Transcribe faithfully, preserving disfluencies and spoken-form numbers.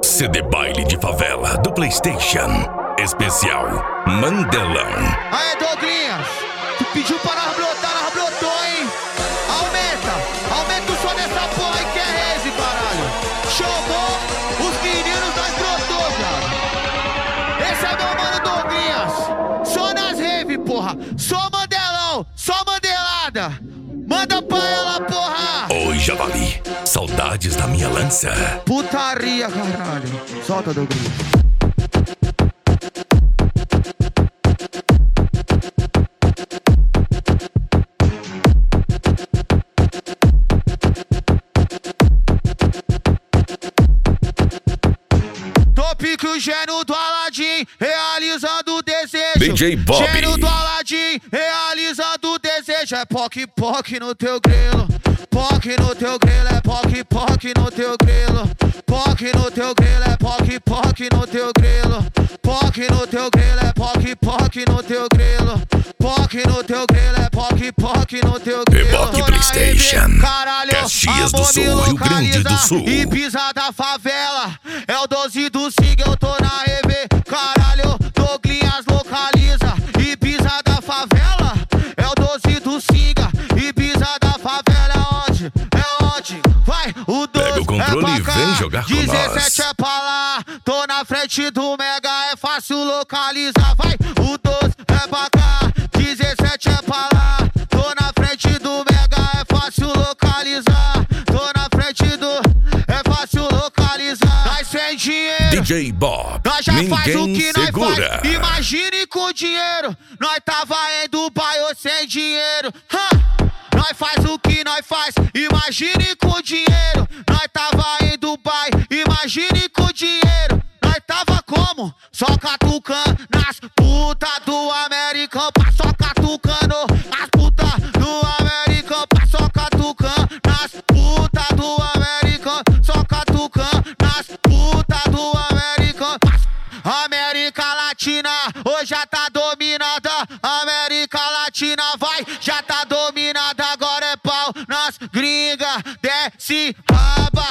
C D Baile de Favela do PlayStation. Especial Mandelão. Aê, Douglinhas, tu pediu para nós brotar, nós brotou, hein? Aumenta, aumenta o som dessa porra aí que é reze, caralho. Chamou os meninos, nós brotou, cara. Esse é meu mano Douglinhas. Só nas rave, porra. Só Mandelão, só Mandelada. Manda pra ela, porra. Oi, Javali. Saudades da minha lança. Putaria, caralho. Solta, Douglinhas. Pique o gênio do Aladim, realizando o desejo. D J Bob. Gênio do Aladim, realizando o desejo. É poc poc no teu grelo, poc no teu grelo, é poc poc no teu grelo, poc no teu grelo, é poc poc no teu grelo, poc no teu grelo, é poc poc no teu grelo, poc no teu grelo, é poc poc no teu grelo. Eboque PlayStation, caralho, Caxias do Sul, Rio Grande do Sul. E pisa da favela, é o doze do Sig, eu tô na revê. Caralho, Douglinhas localiza. E pisa da favela, é o doze do Siga. E pisa da favela é onde? É onde? Vai, o doze pega o controle é e vem jogar com nós. dezessete é pra lá, tô na frente do Mega, é fácil localizar. Vai, o doze é pra cá, dezessete é pra lá, tô na frente do Mega, é fácil localizar. Tô na frente do, é fácil localizar. Nós sem dinheiro, D J Bob, nós já faz o ninguém que segura. nós faz. Imagine com dinheiro, nós tava em Dubai ou sem dinheiro. Ha! Nós faz o que nós faz. Imagine com dinheiro, nós tava em Dubai. Imagine com dinheiro, nós tava como? Só catucando nas putas do American. Só catucando as putas do American. Só catucando nas putas do American. Só catucando nas putas do American. América Latina, hoje já tá dominada. América Latina vai, já tá dominada. Agora é pau nas gringas, desce raba.